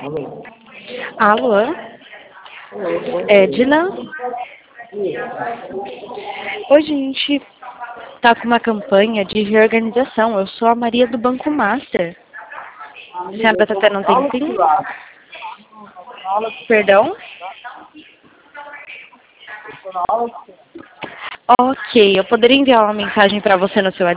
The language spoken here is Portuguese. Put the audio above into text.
Alô? Edna? Hoje a gente tá com uma campanha de reorganização. Eu sou a Maria do Banco Master. A senhora tá tendo um tempinho? Perdão? Ok, eu poderia enviar uma mensagem para você no seu